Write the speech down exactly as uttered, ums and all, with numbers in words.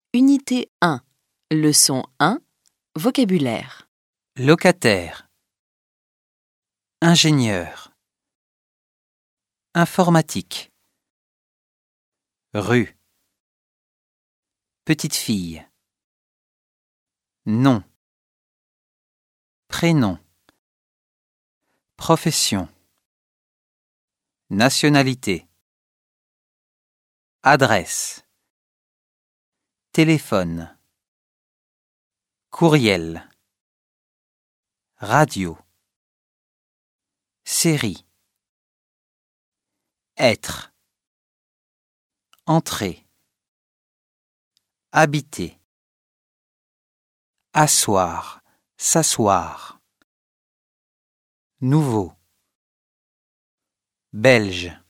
Unité un. Leçon un. Vocabulaire. Locataire. Ingénieur. Informatique. Rue. Petite fille. Nom. Prénom. Profession. Nationalité. Adresse. Téléphone. Courriel. Radio. Série. Être. Entrer. Habiter. Asseoir. S'asseoir. Nouveau. Belge.